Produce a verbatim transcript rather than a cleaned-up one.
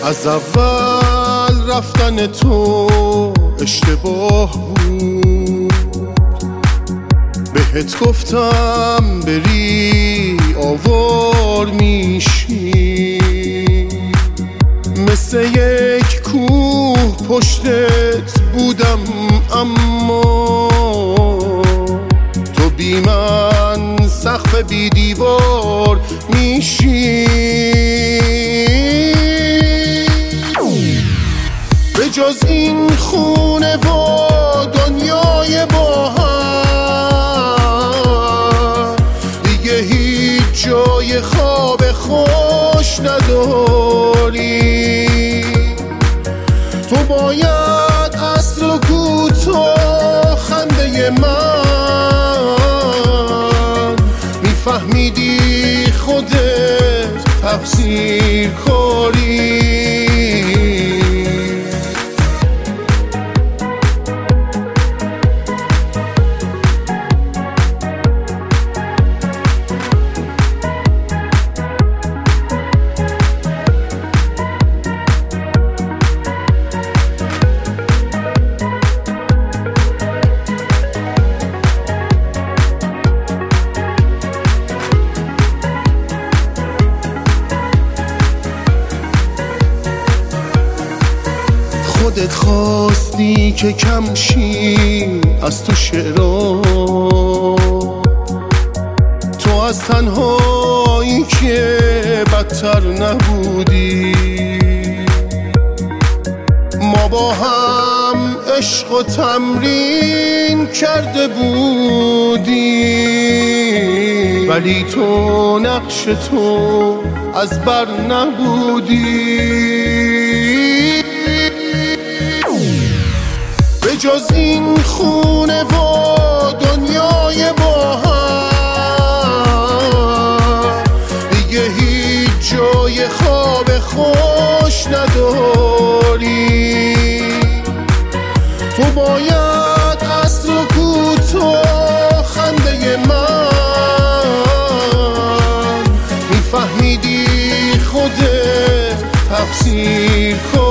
از اول رفتن تو اشتباه بود، بهت گفتم بری آوار میشی، مثل یک کوه پشتت بودم اما تو بی من سقف بی دیوار میشی. به جز این خونه و دنیای با هم دیگه هیچ جای خواب خوش نداری. تو باید عصر و کوتاه خنده من میفهمیدی خودت تقصیر کاری. خودت خواستی که کم شی از تو شعرها، تو از تنهایی که بدتر نبودی. ما با هم عشق و تمرین کرده بودی، ولی تو نقش تو از بر نبودی. به جز این خونه و دنیای با هم دیگه هیچ جای خواب خوش نداری. تو باید عصر و کوتاه خنده من میفهمیدی خودت تقصیر کن.